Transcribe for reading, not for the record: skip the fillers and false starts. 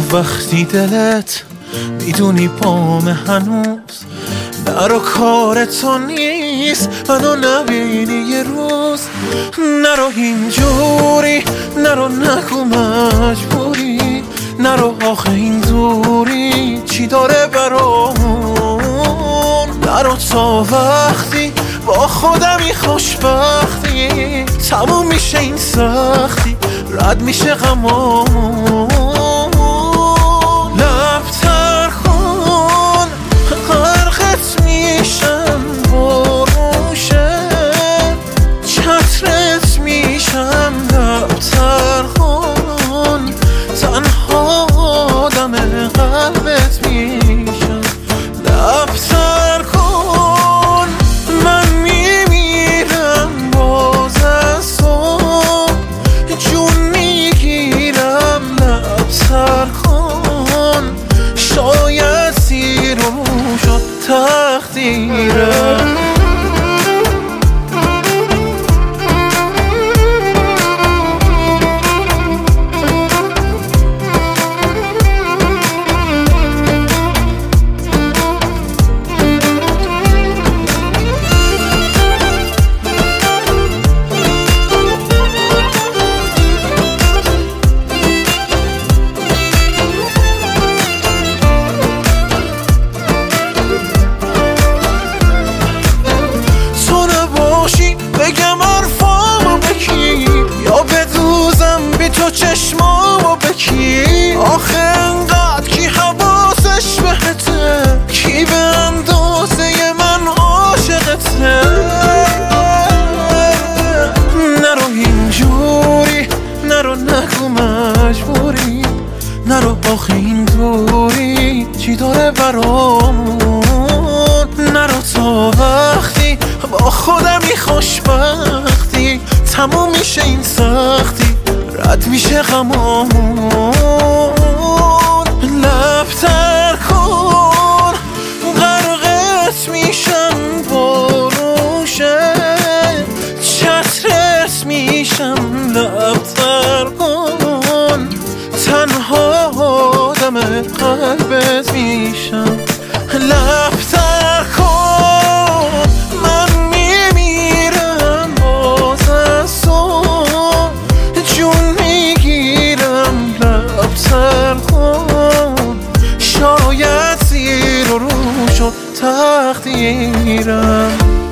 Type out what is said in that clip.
وقتی دلت میدونی پام هنوز در و کار تو نیست منو نبینی یه روز. نرو اینجوری، نرو نگو مجبوری، نرو آخه این دوری چی داره برامون. نرو تا وقتی با خودمی خوشبختی تموم میشه این سختی، رد میشه غمامون. لبتر کن غرقت میشم بروشه، چترت میشم. لبتر کن تنها آدم قلبت میشم. لبتر کن من میمیرم باز از صبح جون میگیرم. لبتر کن شاید سیر و شد تقدیرم. بگم حرفامو بکی یا بدوزم بی تو چشمامو بکی. آخه انقدر کی حواسش بهته، کی به اندازه من عاشقته. نرو اینجوری، نرو نگو مجبوری، نرو آخه این دوری چی داره برامون. نرو تا وقتی با خودمی خوشبختی تموم میشه این سختی، رد میشه غمامون. لبتر کن غرقت میشم بروشه، چترت میشم. لبتر کن تنها آدم قلبت میشم. لبتر کن من میمیرم باز از صبح جون میگیرم. لبتر کن شاید زیر و رو شد تقدیرم.